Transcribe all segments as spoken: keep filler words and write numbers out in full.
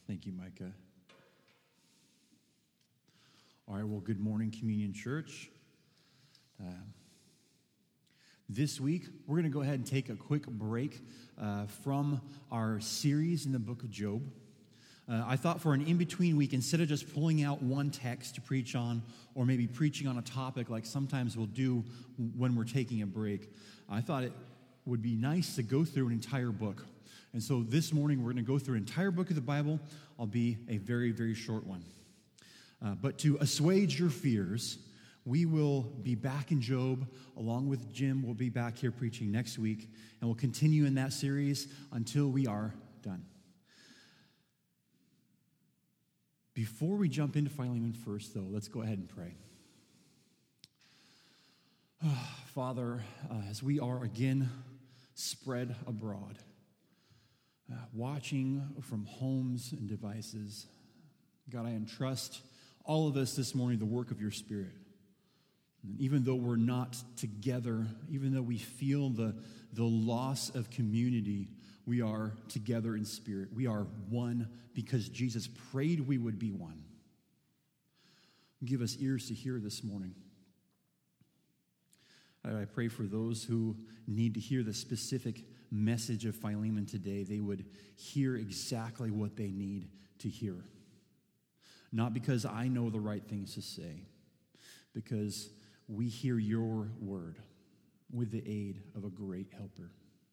Thank you, Micah. All right, well, good morning, Communion Church. Uh, this week, we're going to go ahead and take a quick break uh, from our series in the book of Job. Uh, I thought for an in-between week, instead of just pulling out one text to preach on, or maybe preaching on a topic like sometimes we'll do when we're taking a break, I thought it would be nice to go through an entire book. And so this morning, we're going to go through an entire book of the Bible. I'll be a very, very short one. Uh, but to assuage your fears, we will be back in Job, along with Jim. We'll be back here preaching next week, and we'll continue in that series until we are done. Before we jump into Philemon first, though, let's go ahead and pray. Oh, Father, uh, as we are again spread abroad, uh, watching from homes and devices, God, I entrust all of us this morning the work of your Spirit. And even though we're not together, even though we feel the, the loss of community, we are together in spirit. We are one because Jesus prayed we would be one. Give us ears to hear this morning. I pray for those who need to hear the specific message of Philemon today, they would hear exactly what they need to hear. Not because I know the right things to say, because we hear your word with the aid of a great helper.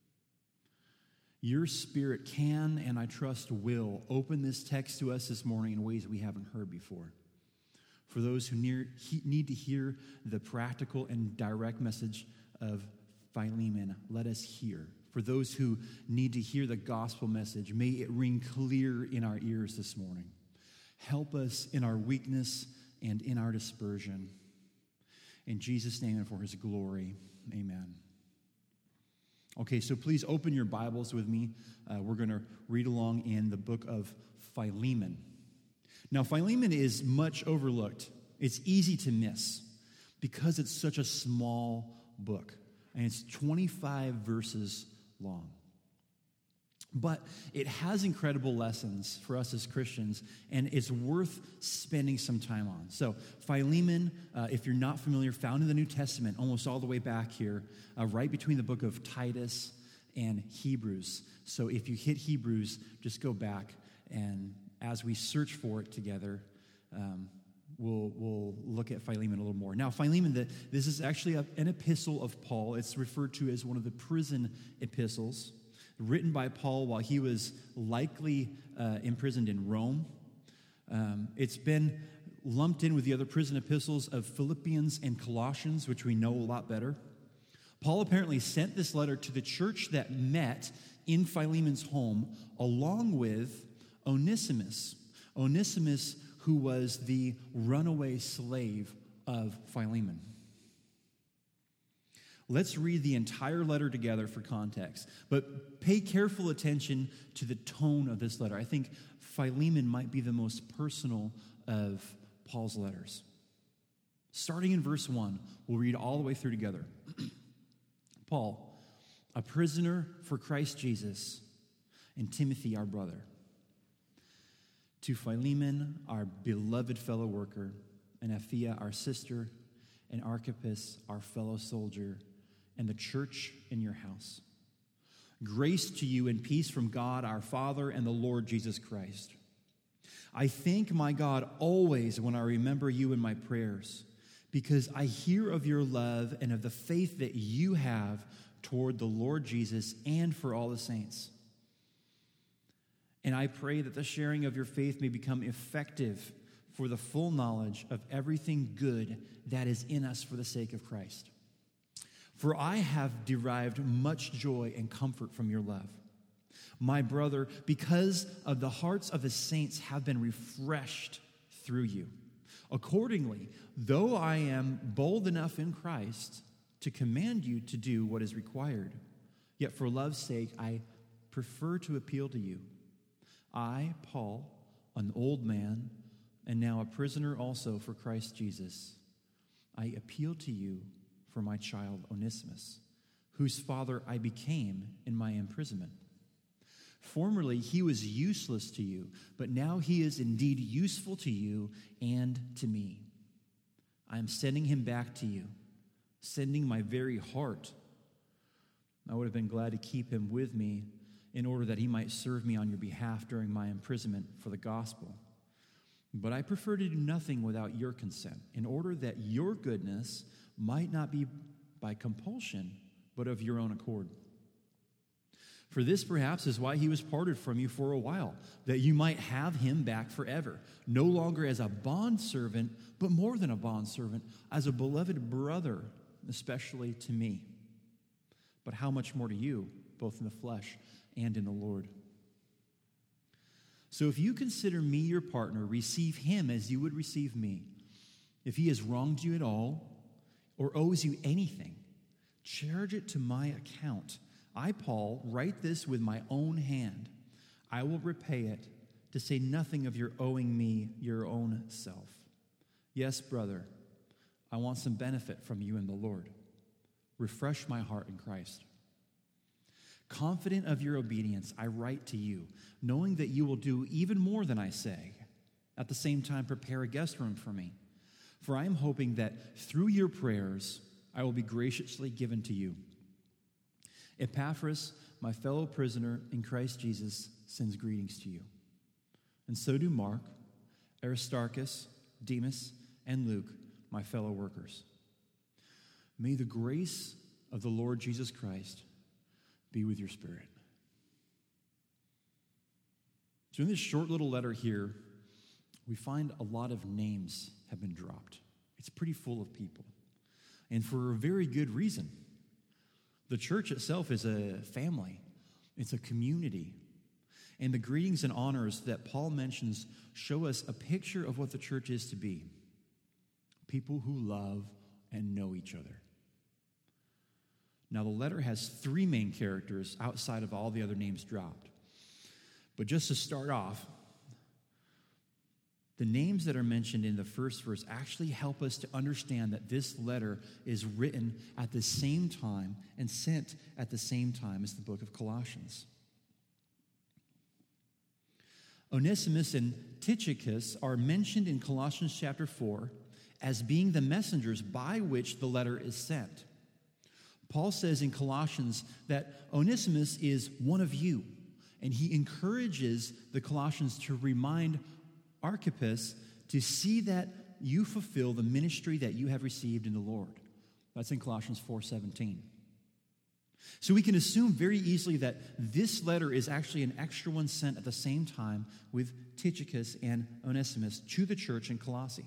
Your Spirit can, and I trust will, open this text to us this morning in ways we haven't heard before. For those who need to hear the practical and direct message of Philemon, let us hear. For those who need to hear the gospel message, may it ring clear in our ears this morning. Help us in our weakness and in our dispersion. In Jesus' name and for his glory, amen. Okay, so please open your Bibles with me. Uh, we're going to read along in the book of Philemon. Now, Philemon is much overlooked. It's easy to miss because it's such a small book, and it's twenty-five verses long. But it has incredible lessons for us as Christians, and it's worth spending some time on. So Philemon, uh, if you're not familiar, found in the New Testament, almost all the way back here, uh, right between the book of Titus and Hebrews. So if you hit Hebrews, just go back, and as we search for it together, um, we'll, we'll look at Philemon a little more. Now, Philemon, the, this is actually a, an epistle of Paul. It's referred to as one of the prison epistles, written by Paul while he was likely uh, imprisoned in Rome. Um, it's been lumped in with the other prison epistles of Philippians and Colossians, which we know a lot better. Paul apparently sent this letter to the church that met in Philemon's home, along with Onesimus. Onesimus, who was the runaway slave of Philemon. Let's read the entire letter together for context, but pay careful attention to the tone of this letter. I think Philemon might be the most personal of Paul's letters. Starting in verse one, we'll read all the way through together. Paul, a prisoner for Christ Jesus, and Timothy, our brother. To Philemon, our beloved fellow worker, and Apphia, our sister, and Archippus, our fellow soldier, and the church in your house. Grace to you and peace from God our Father and the Lord Jesus Christ. I thank my God always when I remember you in my prayers, because I hear of your love and of the faith that you have toward the Lord Jesus and for all the saints. And I pray that the sharing of your faith may become effective for the full knowledge of everything good that is in us for the sake of Christ. For I have derived much joy and comfort from your love, my brother, because of the hearts of the saints have been refreshed through you. Accordingly, though I am bold enough in Christ to command you to do what is required, yet for love's sake I prefer to appeal to you. I, Paul, an old man, and now a prisoner also for Christ Jesus, I appeal to you for my child Onesimus, whose father I became in my imprisonment. Formerly he was useless to you, but now he is indeed useful to you and to me. I am sending him back to you, sending my very heart. I would have been glad to keep him with me in order that he might serve me on your behalf during my imprisonment for the gospel. But I prefer to do nothing without your consent, in order that your goodness might not be by compulsion, but of your own accord. For this perhaps is why he was parted from you for a while, that you might have him back forever, no longer as a bondservant, but more than a bondservant, as a beloved brother, especially to me. But how much more to you, both in the flesh and in the Lord. So if you consider me your partner, receive him as you would receive me. If he has wronged you at all, or owes you anything, charge it to my account. I, Paul, write this with my own hand. I will repay it, to say nothing of your owing me your own self. Yes, brother, I want some benefit from you in the Lord. Refresh my heart in Christ. Confident of your obedience, I write to you, knowing that you will do even more than I say. At the same time, prepare a guest room for me. For I am hoping that through your prayers, I will be graciously given to you. Epaphras, my fellow prisoner in Christ Jesus, sends greetings to you. And so do Mark, Aristarchus, Demas, and Luke, my fellow workers. May the grace of the Lord Jesus Christ be with your spirit. So in this short little letter here, we find a lot of names have been dropped. It's pretty full of people. And for a very good reason. The church itself is a family. It's a community. And the greetings and honors that Paul mentions show us a picture of what the church is to be. People who love and know each other. Now, the letter has three main characters outside of all the other names dropped. But just to start off, the names that are mentioned in the first verse actually help us to understand that this letter is written at the same time and sent at the same time as the book of Colossians. Onesimus and Tychicus are mentioned in Colossians chapter four as being the messengers by which the letter is sent. Paul says in Colossians that Onesimus is one of you, and he encourages the Colossians to remind Archippus to see that you fulfill the ministry that you have received in the Lord. That's in Colossians four seventeen. So we can assume very easily that this letter is actually an extra one sent at the same time with Tychicus and Onesimus to the church in Colossae.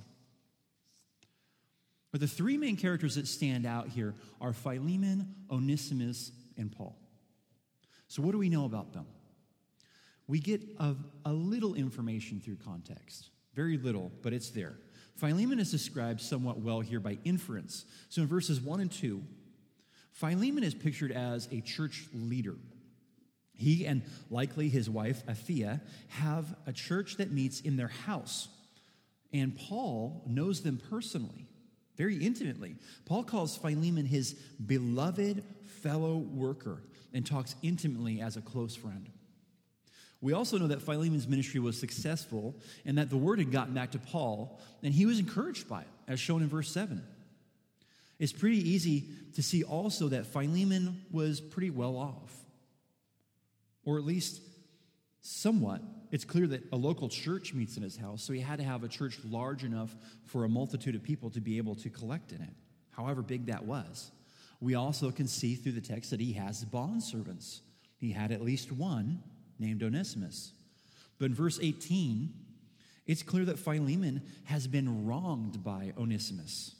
But the three main characters that stand out here are Philemon, Onesimus, and Paul. So what do we know about them? We get a, a little information through context. Very little, but it's there. Philemon is described somewhat well here by inference. So in verses one and two, Philemon is pictured as a church leader. He and likely his wife, Athea, have a church that meets in their house. And Paul knows them personally, very intimately. Paul calls Philemon his beloved fellow worker and talks intimately as a close friend. We also know that Philemon's ministry was successful and that the word had gotten back to Paul, and he was encouraged by it, as shown in verse seven. It's pretty easy to see also that Philemon was pretty well off, or at least somewhat. It's clear that a local church meets in his house, so he had to have a church large enough for a multitude of people to be able to collect in it, however big that was. We also can see through the text that he has bondservants. He had at least one named Onesimus. But in verse eighteen, it's clear that Philemon has been wronged by Onesimus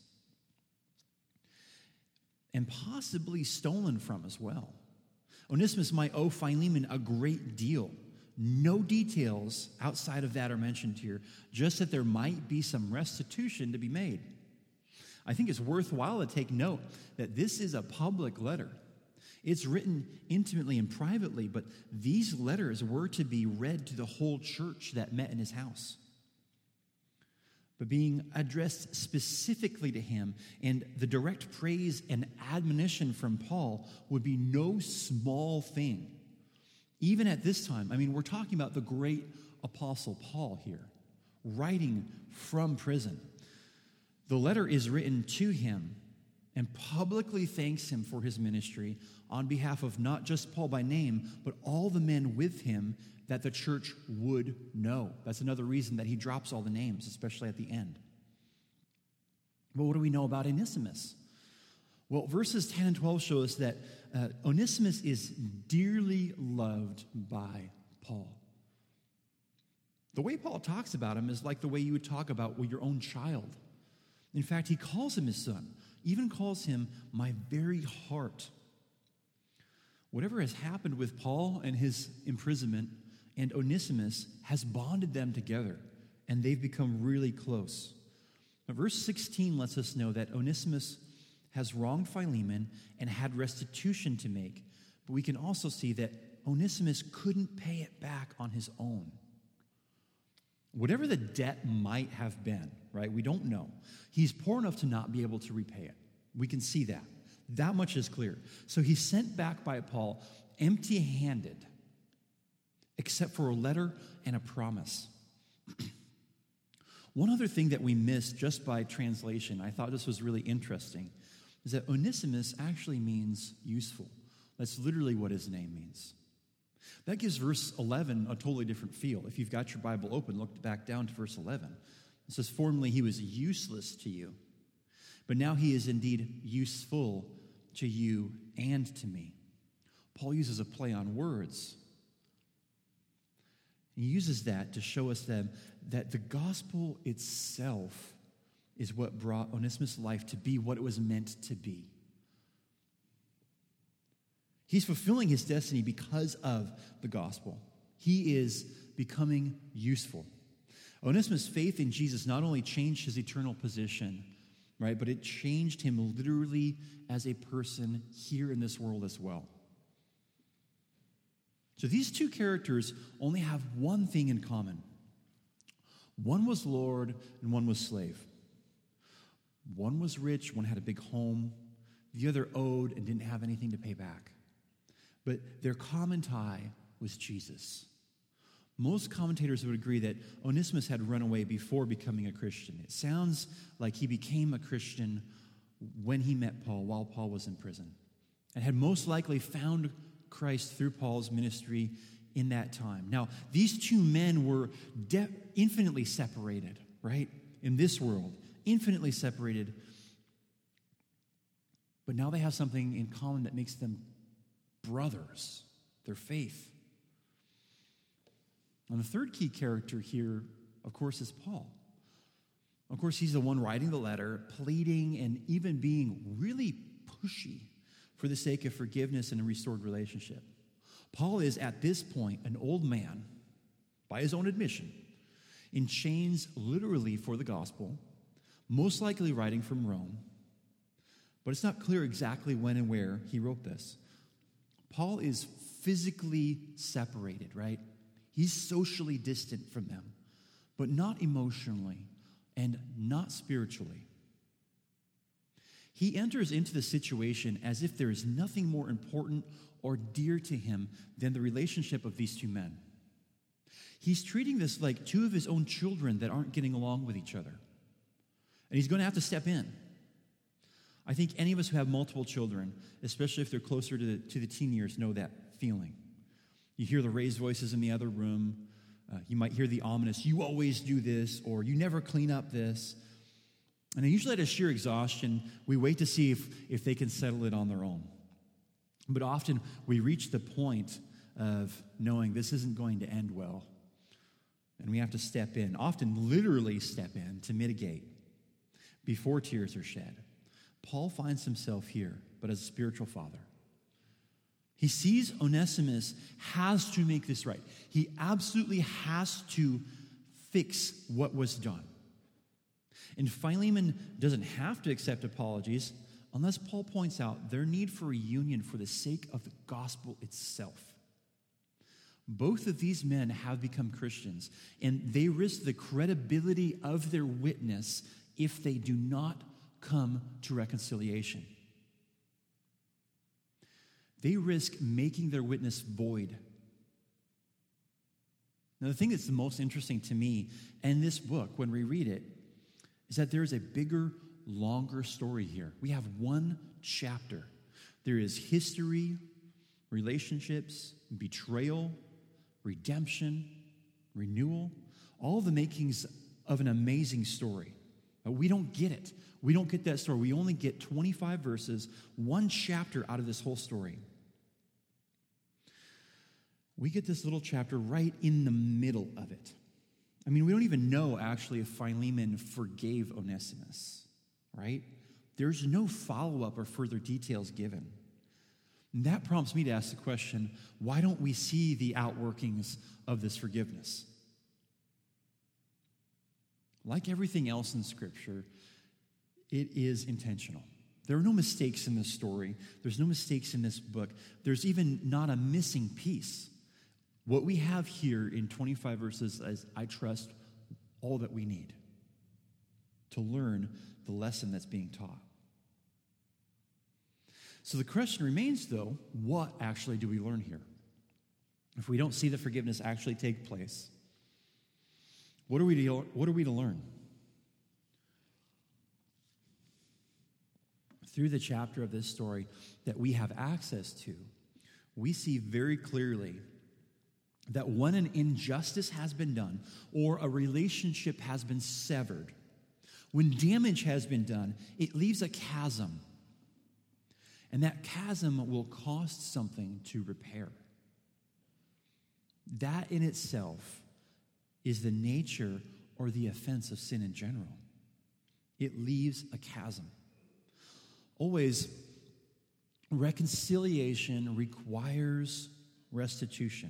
and possibly stolen from as well. Onesimus might owe Philemon a great deal. No details outside of that are mentioned here, just that there might be some restitution to be made. I think it's worthwhile to take note that this is a public letter. It's written intimately and privately, but these letters were to be read to the whole church that met in his house. But being addressed specifically to him, and the direct praise and admonition from Paul would be no small thing. Even at this time, I mean, we're talking about the great apostle Paul here, writing from prison. The letter is written to him and publicly thanks him for his ministry on behalf of not just Paul by name, but all the men with him that the church would know. That's another reason that he drops all the names, especially at the end. But what do we know about Onesimus? Well, verses ten and twelve show us that uh, Onesimus is dearly loved by Paul. The way Paul talks about him is like the way you would talk about your own child. In fact, he calls him his son, even calls him my very heart. Whatever has happened with Paul and his imprisonment and Onesimus has bonded them together, and they've become really close. Now, verse sixteen lets us know that Onesimus has wronged Philemon and had restitution to make, but we can also see that Onesimus couldn't pay it back on his own. Whatever the debt might have been, right, we don't know. He's poor enough to not be able to repay it. We can see that. That much is clear. So he's sent back by Paul empty-handed, except for a letter and a promise. One other thing that we missed just by translation, I thought this was really interesting, is that Onesimus actually means useful. That's literally what his name means. That gives verse eleven a totally different feel. If you've got your Bible open, look back down to verse eleven. It says, formerly he was useless to you, but now he is indeed useful to you and to me. Paul uses a play on words. He uses that to show us that, that the gospel itself is what brought Onesimus' life to be what it was meant to be. He's fulfilling his destiny because of the gospel. He is becoming useful. Onesimus' faith in Jesus not only changed his eternal position, right, but it changed him literally as a person here in this world as well. So these two characters only have one thing in common. One was Lord and one was slave. One was rich, one had a big home. The other owed and didn't have anything to pay back. But their common tie was Jesus. Most commentators would agree that Onesimus had run away before becoming a Christian. It sounds like he became a Christian when he met Paul, while Paul was in prison, and had most likely found Christ through Paul's ministry in that time. Now, these two men were de- infinitely separated, right? In this world, infinitely separated. But now they have something in common that makes them brothers, their faith. And the third key character here, of course, is Paul. Of course, he's the one writing the letter, pleading and even being really pushy for the sake of forgiveness and a restored relationship. Paul is, at this point, an old man, by his own admission, in chains literally for the gospel, most likely writing from Rome. But it's not clear exactly when and where he wrote this. Paul is physically separated, right? He's socially distant from them, but not emotionally and not spiritually. He enters into the situation as if there is nothing more important or dear to him than the relationship of these two men. He's treating this like two of his own children that aren't getting along with each other. And he's going to have to step in. I think any of us who have multiple children, especially if they're closer to the, to the teen years, know that feeling. You hear the raised voices in the other room. Uh, you might hear the ominous, you always do this, or you never clean up this. And then usually at sheer exhaustion, we wait to see if, if they can settle it on their own. But often we reach the point of knowing this isn't going to end well. And we have to step in, often literally step in to mitigate before tears are shed. Paul finds himself here, but as a spiritual father. He sees Onesimus has to make this right. He absolutely has to fix what was done. And Philemon doesn't have to accept apologies unless Paul points out their need for a union for the sake of the gospel itself. Both of these men have become Christians, and they risk the credibility of their witness if they do not come to reconciliation. They risk making their witness void Now, the thing that's the most interesting to me in this book, when we read it, is that there is a bigger, longer story here. We have one chapter. There is history, relationships, betrayal, redemption, renewal, all the makings of an amazing story. But we don't get it. We don't get that story. We only get twenty-five verses, one chapter out of this whole story. We get this little chapter right in the middle of it. I mean, we don't even know, actually, if Philemon forgave Onesimus, right? There's no follow-up or further details given. And that prompts me to ask the question, why don't we see the outworkings of this forgiveness? Like everything else in Scripture, it is intentional. There are no mistakes in this story. There's no mistakes in this book. There's even not a missing piece. What we have here in twenty-five verses is, I trust, all that we need to learn the lesson that's being taught. So the question remains, though, what actually do we learn here? If we don't see the forgiveness actually take place, what are we to, what are we to learn? Through the chapter of this story that we have access to, we see very clearly that when an injustice has been done or a relationship has been severed, when damage has been done, it leaves a chasm. And that chasm will cost something to repair. That in itself is the nature or the offense of sin in general. It leaves a chasm. Always, reconciliation requires restitution.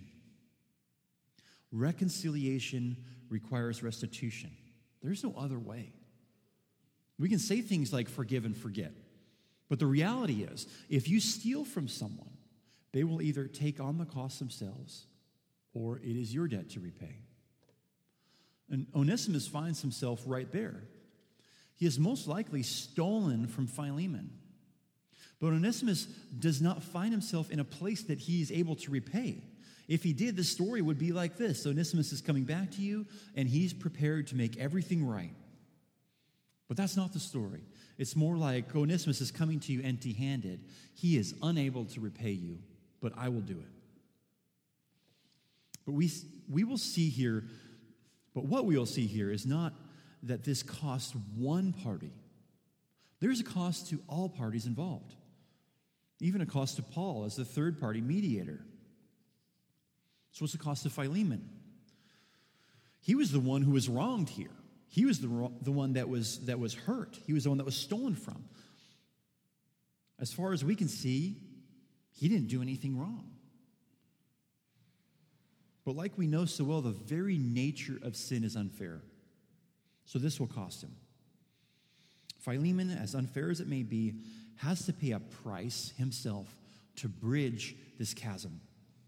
Reconciliation requires restitution. There's no other way. We can say things like forgive and forget. But the reality is, if you steal from someone, they will either take on the cost themselves or it is your debt to repay. And Onesimus finds himself right there. He has most likely stolen from Philemon. But Onesimus does not find himself in a place that he is able to repay. If he did, the story would be like this. Onesimus is coming back to you, and he's prepared to make everything right. But that's not the story. It's more like Onesimus is coming to you empty-handed. He is unable to repay you, but I will do it. But we, we will see here, but what we will see here is not that this costs one party. There's a cost to all parties involved, even a cost to Paul as the third-party mediator. So what's the cost to Philemon? He was the one who was wronged here. He was the, the one that was, that was hurt. He was the one that was stolen from. As far as we can see, he didn't do anything wrong. But like we know so well, the very nature of sin is unfair. So this will cost him. Philemon, as unfair as it may be, has to pay a price himself to bridge this chasm.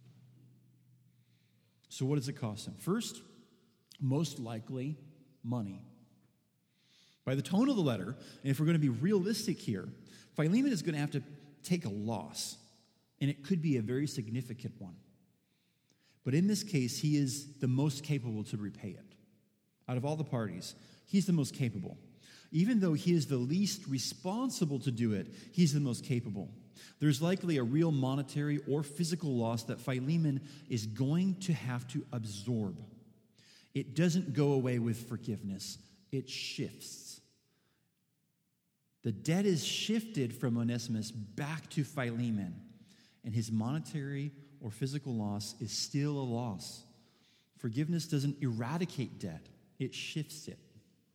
So what does it cost him? First, most likely, money. By the tone of the letter, and if we're going to be realistic here, Philemon is going to have to take a loss, and it could be a very significant one. But in this case, he is the most capable to repay it. Out of all the parties, he's the most capable. Even though he is the least responsible to do it, he's the most capable. There's likely a real monetary or physical loss that Philemon is going to have to absorb. It doesn't go away with forgiveness. It shifts. The debt is shifted from Onesimus back to Philemon, and his monetary or physical loss is still a loss. Forgiveness doesn't eradicate debt. It shifts it.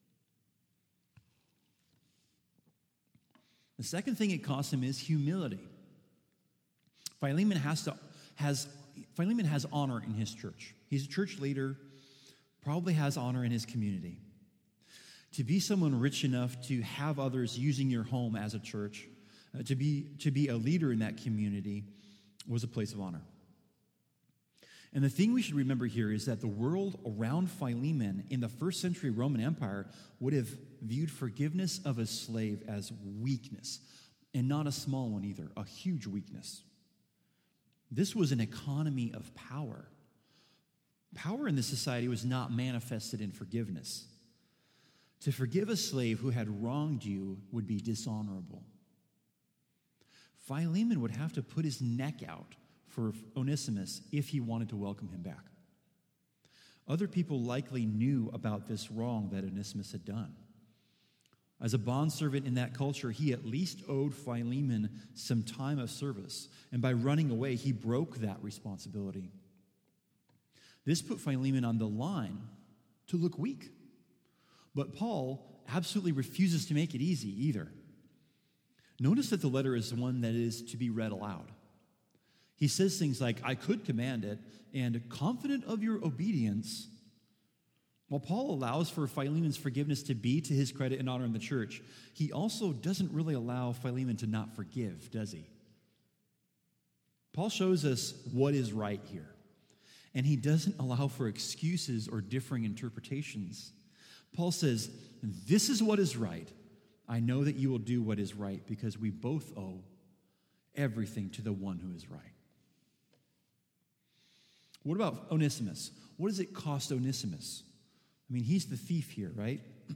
The second thing it costs him is humility. Philemon has to has Philemon has honor in his church. He's a church leader, probably has honor in his community. To be someone rich enough to have others using your home as a church, uh, to be to be a leader in that community was a place of honor. And the thing we should remember here is that the world around Philemon in the first century Roman Empire would have viewed forgiveness of a slave as weakness, and not a small one either, a huge weakness. This was an economy of power. Power in this society was not manifested in forgiveness. To forgive a slave who had wronged you would be dishonorable. Philemon would have to put his neck out for Onesimus if he wanted to welcome him back. Other people likely knew about this wrong that Onesimus had done. As a bondservant in that culture, he at least owed Philemon some time of service, and by running away, he broke that responsibility. This put Philemon on the line to look weak. But Paul absolutely refuses to make it easy either. Notice that the letter is one that is to be read aloud. He says things like, I could command it, and confident of your obedience. While Paul allows for Philemon's forgiveness to be to his credit and honor in the church, he also doesn't really allow Philemon to not forgive, does he? Paul shows us what is right here, and he doesn't allow for excuses or differing interpretations. Paul says, this is what is right. I know that you will do what is right because we both owe everything to the one who is right. What about Onesimus? What does it cost Onesimus? I mean, he's the thief here, right?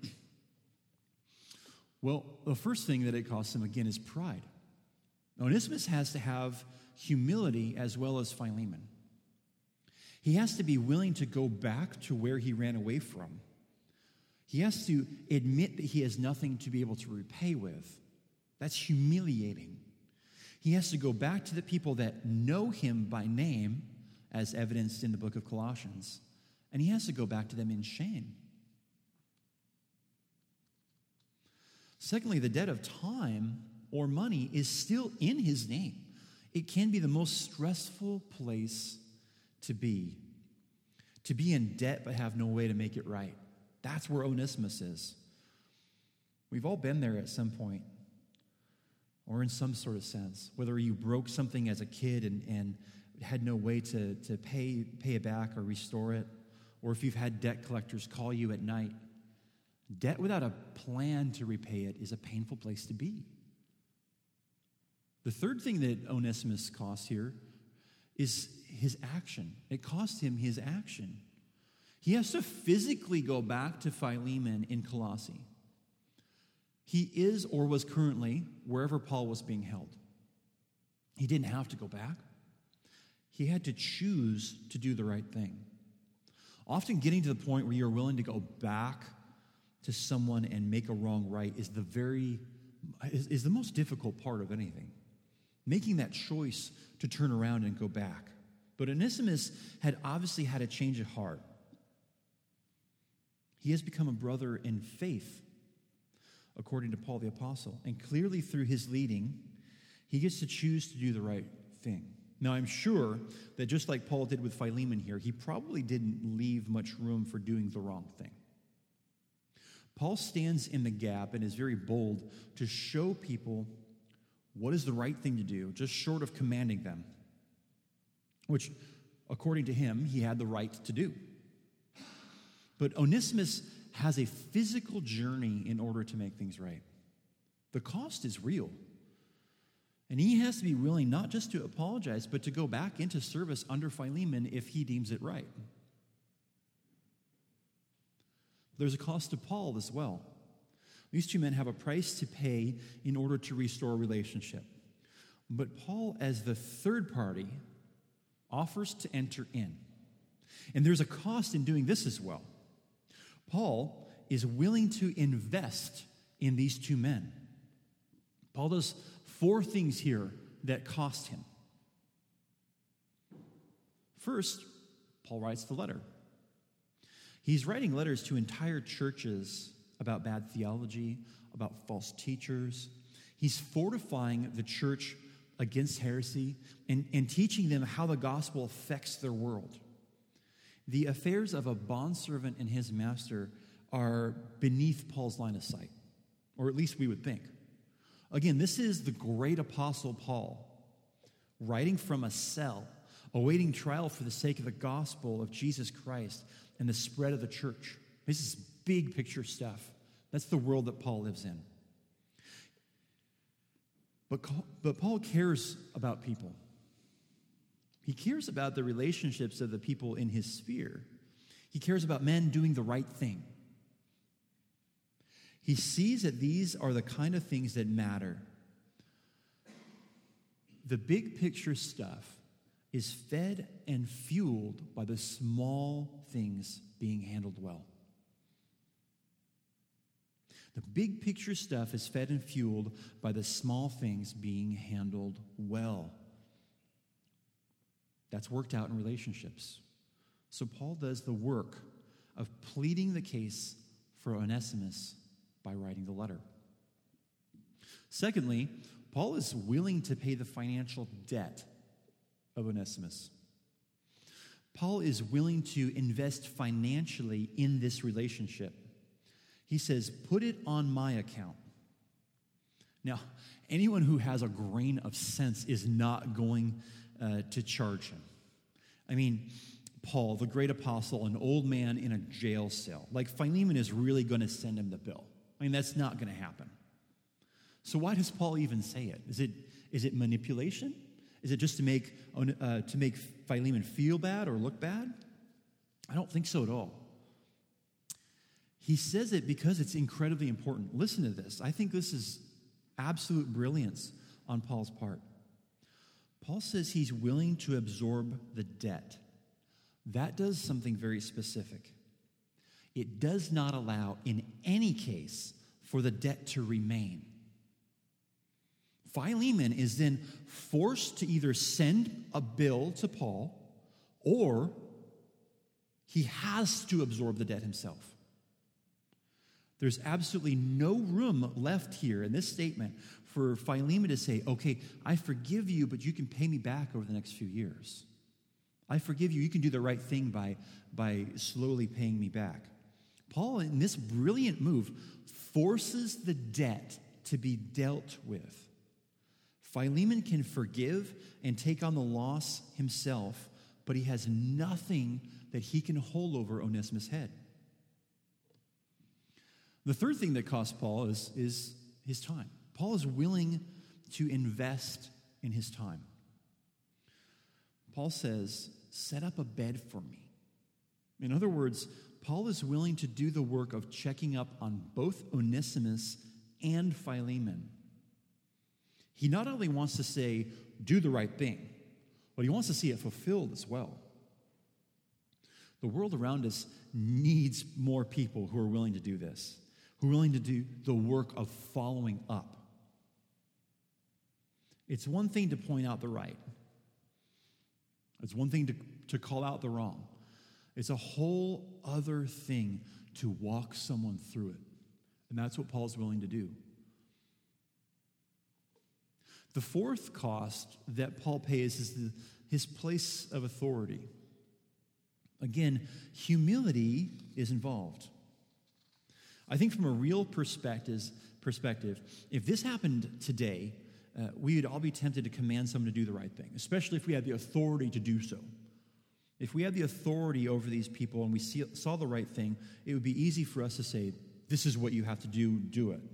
Well, the first thing that it costs him, again, is pride. Onesimus has to have humility as well as Philemon. He has to be willing to go back to where he ran away from. He has to admit that he has nothing to be able to repay with. That's humiliating. He has to go back to the people that know him by name, as evidenced in the book of Colossians, and he has to go back to them in shame. Secondly, the debt of time or money is still in his name. It can be the most stressful place to be. To be in debt but have no way to make it right. That's where Onesimus is. We've all been there at some point, or in some sort of sense. Whether you broke something as a kid and, and had no way to, to pay, pay it back or restore it, or if you've had debt collectors call you at night. Debt without a plan to repay it is a painful place to be. The third thing that Onesimus costs here is his action. It cost him his action. He has to physically go back to Philemon in Colossae. He is or was currently wherever Paul was being held. He didn't have to go back. He had to choose to do the right thing. Often getting to the point where you're willing to go back to someone and make a wrong right is the very is, is the most difficult part of anything. Making that choice to turn around and go back. But Onesimus had obviously had a change of heart. He has become a brother in faith, according to Paul the Apostle. And clearly through his leading, he gets to choose to do the right thing. Now, I'm sure that just like Paul did with Philemon here, he probably didn't leave much room for doing the wrong thing. Paul stands in the gap and is very bold to show people what is the right thing to do, just short of commanding them, which, according to him, he had the right to do. But Onesimus has a physical journey in order to make things right. The cost is real. And he has to be willing not just to apologize, but to go back into service under Philemon if he deems it right. There's a cost to Paul as well. These two men have a price to pay in order to restore a relationship. But Paul, as the third party, offers to enter in. And there's a cost in doing this as well. Paul is willing to invest in these two men. Paul does four things here that cost him. First, Paul writes the letter. He's writing letters to entire churches about bad theology, about false teachers. He's fortifying the church against heresy and, and teaching them how the gospel affects their world. The affairs of a bondservant and his master are beneath Paul's line of sight, or at least we would think. Again, this is the great apostle Paul, writing from a cell, awaiting trial for the sake of the gospel of Jesus Christ and the spread of the church. This is big picture stuff. That's the world that Paul lives in. But, but Paul cares about people. He cares about the relationships of the people in his sphere. He cares about men doing the right thing. He sees that these are the kind of things that matter. The big picture stuff is fed and fueled by the small things being handled well. The big picture stuff is fed and fueled by the small things being handled well. That's worked out in relationships. So Paul does the work of pleading the case for Onesimus by writing the letter. Secondly, Paul is willing to pay the financial debt of Onesimus. Paul is willing to invest financially in this relationship. He says, put it on my account. Now, anyone who has a grain of sense is not going uh, to charge him. I mean, Paul, the great apostle, an old man in a jail cell. Like, Philemon is really going to send him the bill. I mean, that's not going to happen. So why does Paul even say it? Is it is it manipulation? Is it just to make uh, to make Philemon feel bad or look bad? I don't think so at all. He says it because it's incredibly important. Listen to this. I think this is absolute brilliance on Paul's part. Paul says he's willing to absorb the debt. That does something very specific. It does not allow, in any case, for the debt to remain. Philemon is then forced to either send a bill to Paul, or he has to absorb the debt himself. There's absolutely no room left here in this statement for Philemon to say, okay, I forgive you, but you can pay me back over the next few years. I forgive you. You can do the right thing by, by slowly paying me back. Paul, in this brilliant move, forces the debt to be dealt with. Philemon can forgive and take on the loss himself, but he has nothing that he can hold over Onesimus' head. The third thing that costs Paul is, is his time. Paul is willing to invest in his time. Paul says, set up a bed for me. In other words, Paul is willing to do the work of checking up on both Onesimus and Philemon. He not only wants to say, do the right thing, but he wants to see it fulfilled as well. The world around us needs more people who are willing to do this, who are willing to do the work of following up. It's one thing to point out the right. It's one thing to, to call out the wrong. It's a whole other thing to walk someone through it. And that's what Paul's willing to do. The fourth cost that Paul pays is the, his place of authority. Again, humility is involved. I think from a real perspective, perspective, if this happened today, uh, we would all be tempted to command someone to do the right thing, especially if we had the authority to do so. If we had the authority over these people and we see, saw the right thing, it would be easy for us to say, this is what you have to do, do it.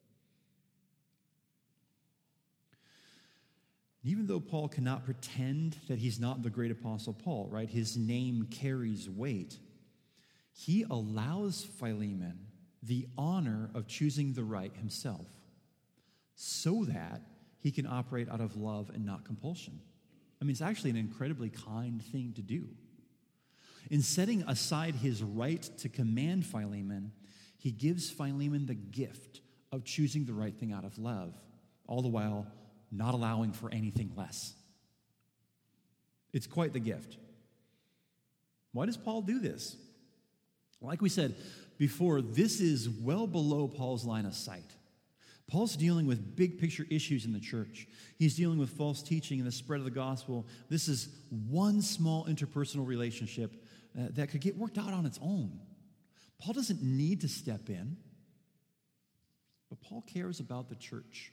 Even though Paul cannot pretend that he's not the great apostle Paul, right? His name carries weight. He allows Philemon the honor of choosing the right himself so that he can operate out of love and not compulsion. I mean, it's actually an incredibly kind thing to do. In setting aside his right to command Philemon, he gives Philemon the gift of choosing the right thing out of love, all the while not allowing for anything less. It's quite the gift. Why does Paul do this? Like we said before, this is well below Paul's line of sight. Paul's dealing with big picture issues in the church. He's dealing with false teaching and the spread of the gospel. This is one small interpersonal relationship uh, that could get worked out on its own. Paul doesn't need to step in, but Paul cares about the church.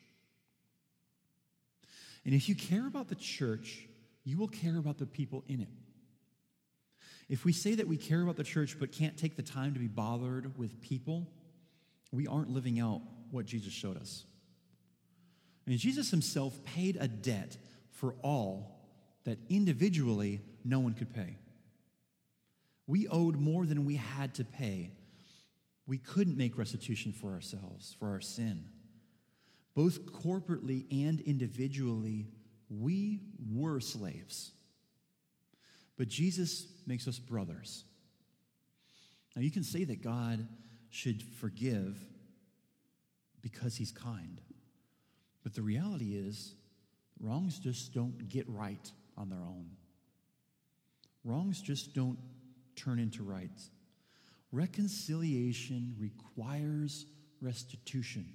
And if you care about the church, you will care about the people in it. If we say that we care about the church but can't take the time to be bothered with people, we aren't living out what Jesus showed us. I mean, Jesus himself paid a debt for all that individually no one could pay. We owed more than we had to pay. We couldn't make restitution for ourselves, for our sin. Both corporately and individually, we were slaves. But Jesus makes us brothers. Now, you can say that God should forgive because he's kind. But the reality is, wrongs just don't get right on their own. Wrongs just don't turn into rights. Reconciliation requires restitution.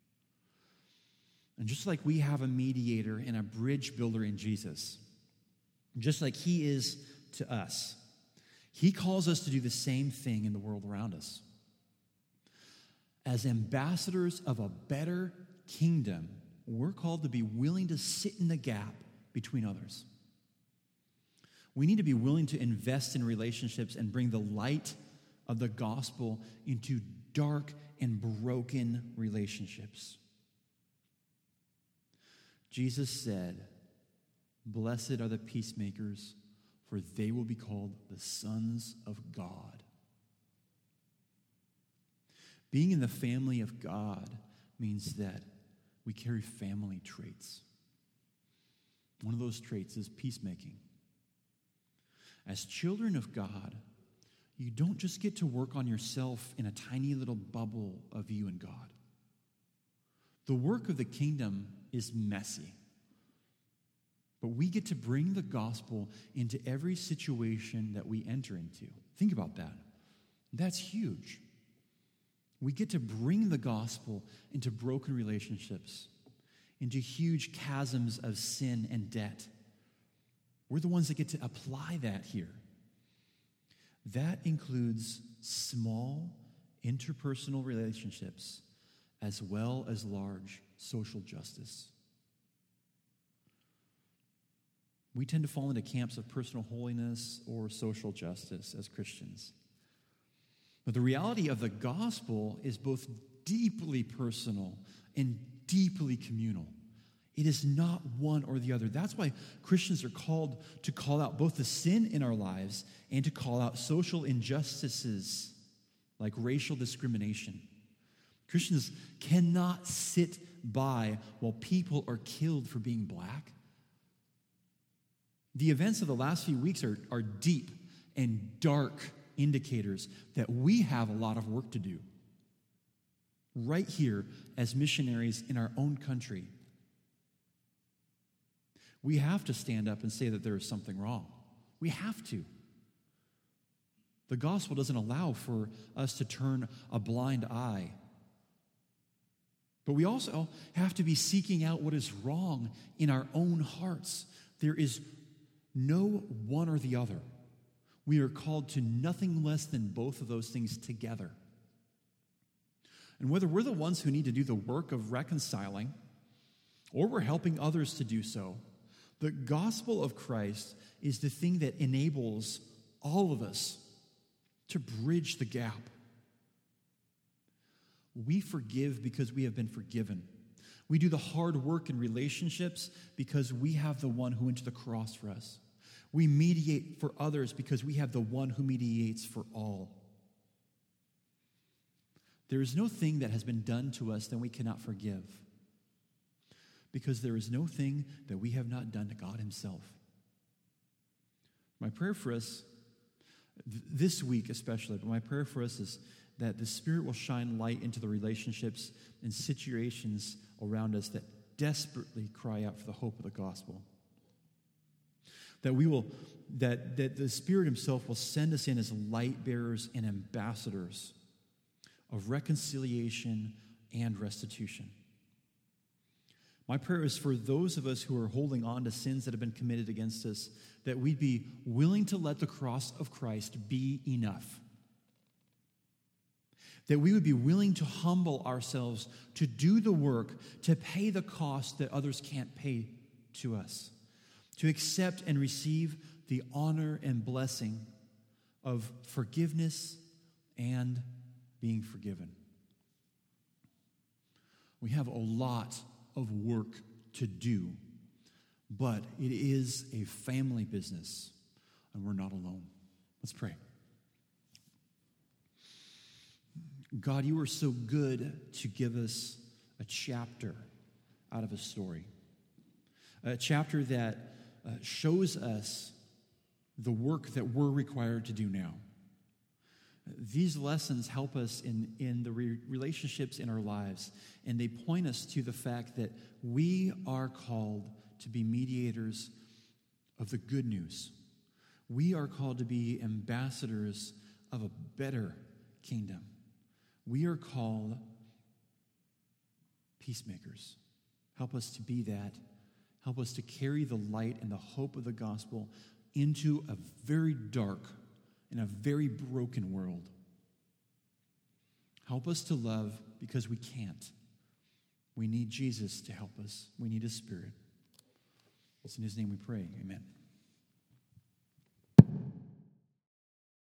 And just like we have a mediator and a bridge builder in Jesus, just like he is to us, he calls us to do the same thing in the world around us. As ambassadors of a better kingdom, we're called to be willing to sit in the gap between others. We need to be willing to invest in relationships and bring the light of the gospel into dark and broken relationships. Jesus said, "Blessed are the peacemakers, for they will be called the sons of God." Being in the family of God means that we carry family traits. One of those traits is peacemaking. As children of God, you don't just get to work on yourself in a tiny little bubble of you and God. The work of the kingdom is messy. But we get to bring the gospel into every situation that we enter into. Think about that. That's huge. We get to bring the gospel into broken relationships, into huge chasms of sin and debt. We're the ones that get to apply that here. That includes small interpersonal relationships as well as large social justice. We tend to fall into camps of personal holiness or social justice as Christians. But the reality of the gospel is both deeply personal and deeply communal. It is not one or the other. That's why Christians are called to call out both the sin in our lives and to call out social injustices like racial discrimination. Christians cannot sit by while people are killed for being black. The events of the last few weeks are, are deep and dark indicators that we have a lot of work to do right here as missionaries in our own country. We have to stand up and say that there is something wrong. We have to. The gospel doesn't allow for us to turn a blind eye. But we also have to be seeking out what is wrong in our own hearts. There is no one or the other. We are called to nothing less than both of those things together. And whether we're the ones who need to do the work of reconciling or we're helping others to do so, the gospel of Christ is the thing that enables all of us to bridge the gap. We forgive because we have been forgiven. We do the hard work in relationships because we have the one who went to the cross for us. We mediate for others because we have the one who mediates for all. There is no thing that has been done to us that we cannot forgive, because there is no thing that we have not done to God himself. My prayer for us, th- this week especially, but my prayer for us is that the Spirit will shine light into the relationships and situations around us that desperately cry out for the hope of the gospel. That we will, that, that the Spirit himself will send us in as light bearers and ambassadors of reconciliation and restitution. My prayer is for those of us who are holding on to sins that have been committed against us, that we'd be willing to let the cross of Christ be enough. That we would be willing to humble ourselves, to do the work, to pay the cost that others can't pay to us, to accept and receive the honor and blessing of forgiveness and being forgiven. We have a lot of work to do, but it is a family business, and we're not alone. Let's pray. God, you are so good to give us a chapter out of a story, a chapter that uh, shows us the work that we're required to do now. These lessons help us in, in the re- relationships in our lives, and they point us to the fact that we are called to be mediators of the good news. We are called to be ambassadors of a better kingdom. We are called peacemakers. Help us to be that. Help us to carry the light and the hope of the gospel into a very dark and a very broken world. Help us to love because we can't. We need Jesus to help us. We need his Spirit. It's in his name we pray. Amen.